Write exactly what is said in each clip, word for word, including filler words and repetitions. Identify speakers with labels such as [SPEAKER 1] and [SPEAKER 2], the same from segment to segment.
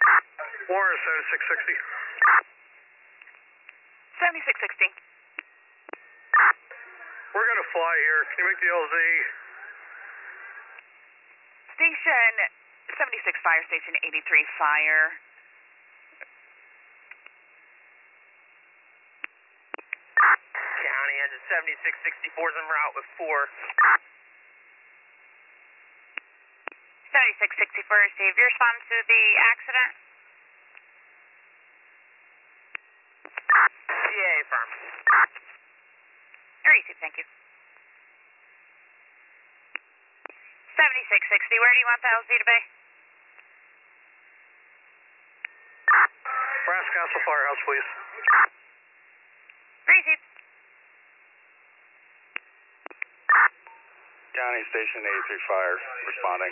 [SPEAKER 1] Warren, seventy-six sixty.
[SPEAKER 2] seventy-six sixty.
[SPEAKER 1] We're going to fly here. Can you make the L Z?
[SPEAKER 2] Station seventy-six, Fire Station eighty-three, Fire.
[SPEAKER 3] County, engine seventy-six sixty-four is en route with four.
[SPEAKER 2] seventy-six sixty-four, receive your response to the accident.
[SPEAKER 3] C A, firm.
[SPEAKER 2] Receive, thank you. seventy-six sixty, where do you want the L Z to be?
[SPEAKER 1] Brass Castle Firehouse, please.
[SPEAKER 2] Receive.
[SPEAKER 4] County, Station eighty-three, Fire, responding.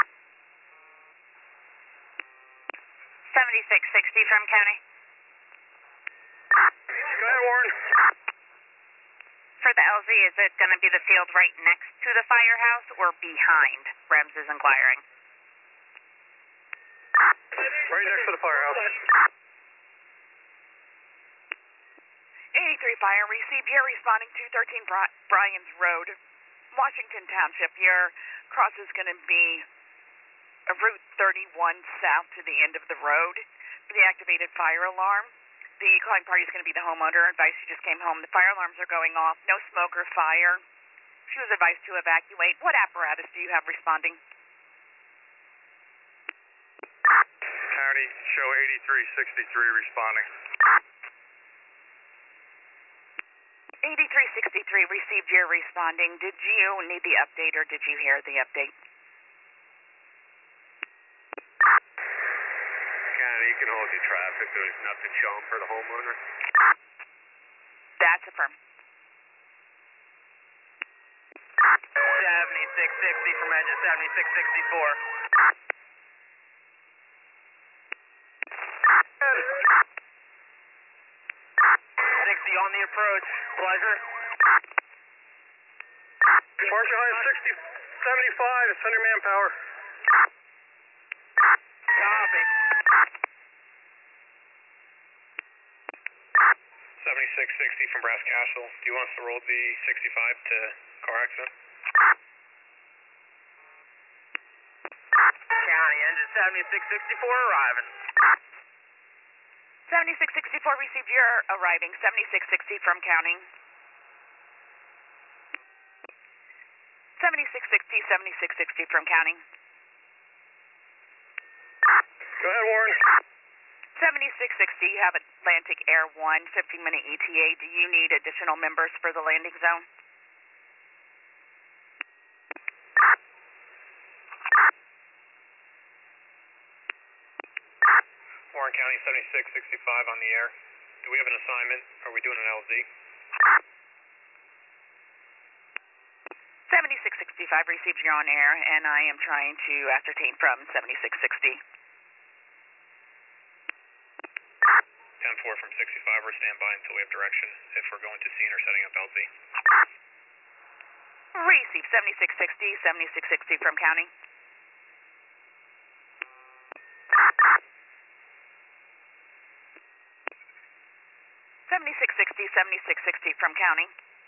[SPEAKER 2] seventy-six sixty from County.
[SPEAKER 1] Go ahead, Warren.
[SPEAKER 2] For the L Z, is it going to be the field right next to the firehouse or behind? Rems is inquiring.
[SPEAKER 1] Right next to the firehouse.
[SPEAKER 2] eighty-three Fire, receive here, responding to thirteen Bri- Bryans Road, Washington Township. Your cross is going to be a Route thirty-one south to the end of the road for the activated fire alarm. The calling party is going to be the homeowner. Advice she just came home. The fire alarms are going off. No smoke or fire. She was advised to evacuate. What apparatus do you have responding?
[SPEAKER 4] County, show eighty-three sixty-three, responding.
[SPEAKER 2] eighty-three sixty-three, received your responding. Did you need the update or did you hear the update?
[SPEAKER 4] County, you can hold your traffic. There's nothing shown for the homeowner.
[SPEAKER 2] That's affirmed.
[SPEAKER 3] seventy-six sixty from engine seventy-six sixty-four. sixty on the approach. Pleasure.
[SPEAKER 1] Marshall High sixty seventy-five, send your manpower.
[SPEAKER 3] Copy.
[SPEAKER 4] seventy-six sixty from Brass Castle. Do you want us to roll the sixty-five to car accident?
[SPEAKER 3] County, engine seventy-six sixty-four arriving.
[SPEAKER 2] seventy-six sixty-four, received your arriving. seventy-six sixty from County. seventy-six sixty, seventy-six sixty from County.
[SPEAKER 1] Go ahead, Warren.
[SPEAKER 2] seventy-six sixty, you have Atlantic Air one, fifteen minute E T A. Do you need additional members for the landing zone?
[SPEAKER 4] Warren County, seventy-six sixty-five on the air. Do we have an assignment? Are we doing an L Z?
[SPEAKER 2] seventy-six sixty-five, received your on air, and I am trying to ascertain from seventy-six sixty.
[SPEAKER 4] ten four from sixty-five, we're standby until we have direction if we're going to scene or setting up L Z.
[SPEAKER 2] Receive seventy-six sixty, seventy-six sixty from County. seventy-six sixty, seventy-six sixty from County.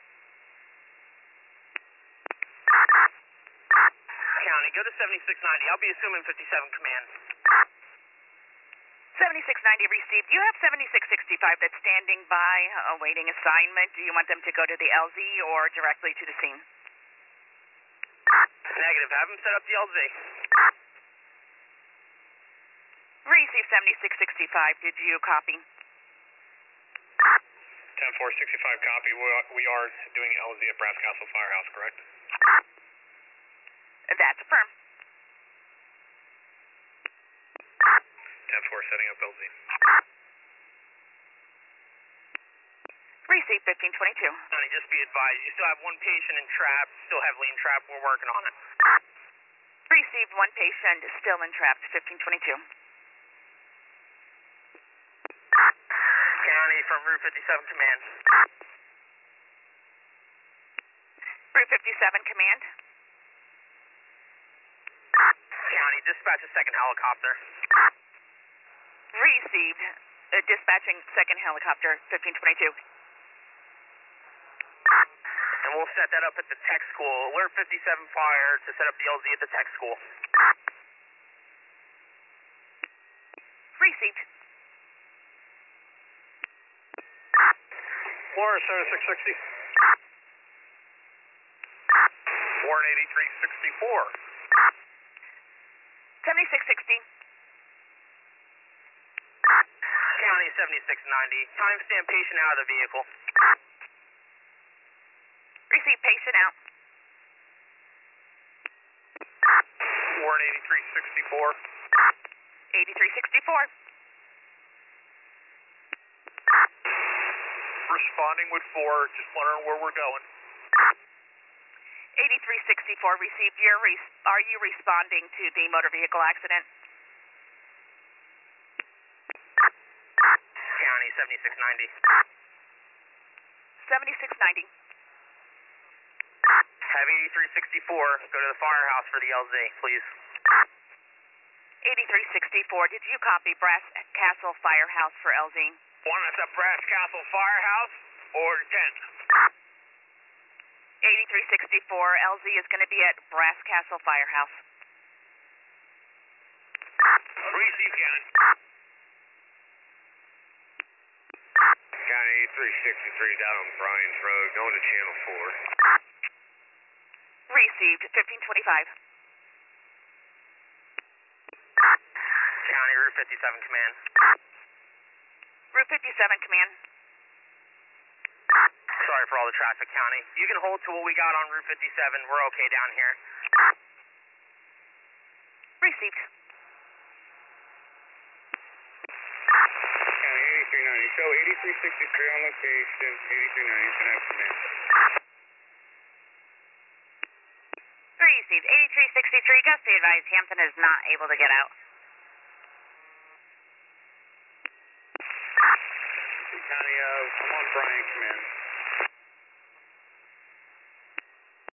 [SPEAKER 3] County, go to seventy-six ninety. I'll be assuming fifty-seven command.
[SPEAKER 2] seventy-six ninety received. You have seventy-six sixty-five that's standing by awaiting assignment. Do you want them to go to the L Z or directly to the scene?
[SPEAKER 3] Negative. Have them set up the L Z.
[SPEAKER 2] Receive seventy-six sixty-five. Did you copy?
[SPEAKER 4] ten four sixty-five, copy. We are, we are doing L Z at Brass Castle Firehouse, correct?
[SPEAKER 2] That's affirmed.
[SPEAKER 4] ten four, setting up L Z.
[SPEAKER 2] Receive fifteen twenty-two.
[SPEAKER 3] County, just be advised, you still have one patient entrapped, still heavily entrapped. We're working on it.
[SPEAKER 2] Received one patient still entrapped. fifteen twenty-two.
[SPEAKER 3] County from Route fifty-seven command.
[SPEAKER 2] Route fifty-seven command.
[SPEAKER 3] County, dispatch a second helicopter.
[SPEAKER 2] Received. Uh, dispatching second helicopter, fifteen twenty-two.
[SPEAKER 3] And we'll set that up at the tech school. Alert fifty-seven Fire to set up the L Z at the tech school.
[SPEAKER 2] Received.
[SPEAKER 1] Florida seventy-six sixty.
[SPEAKER 3] Warren eighty-three sixty-four.
[SPEAKER 2] seventy-six sixty.
[SPEAKER 3] County seventy-six ninety. Timestamp patient out of the vehicle.
[SPEAKER 2] Received. Patient out.
[SPEAKER 3] Warren eighty-three sixty-four.
[SPEAKER 2] eighty-three sixty-four.
[SPEAKER 3] Responding with four, just wondering where we're going.
[SPEAKER 2] eighty-three sixty-four. Received. You're res are you responding to the motor vehicle accident?
[SPEAKER 3] County seventy-six ninety.
[SPEAKER 2] seventy-six ninety.
[SPEAKER 3] Have eighty-three sixty-four go to the firehouse for the L Z, please.
[SPEAKER 2] eighty-three sixty-four. Did you copy Brass Castle Firehouse for L Z?
[SPEAKER 3] One at the Brass Castle Firehouse or ten?
[SPEAKER 2] eighty-three sixty-four. L Z is going to be at Brass Castle Firehouse.
[SPEAKER 3] Receive, County.
[SPEAKER 5] County eighty-three sixty-three is out on Bryan's Road, going to Channel four.
[SPEAKER 2] Received. fifteen twenty-five.
[SPEAKER 3] County Route fifty-seven Command.
[SPEAKER 2] Route fifty-seven Command.
[SPEAKER 3] Sorry for all the traffic, County. You can hold to what we got on Route fifty-seven. We're okay down here.
[SPEAKER 2] Received.
[SPEAKER 5] County eighty-three ninety. Show eighty-three sixty-three on location. eighty-three ninety is going to have command.
[SPEAKER 2] Received. eighty-three sixty-three. Just be advised, Hampton is not able to get out.
[SPEAKER 5] County, uh, I'm on Bryan, command.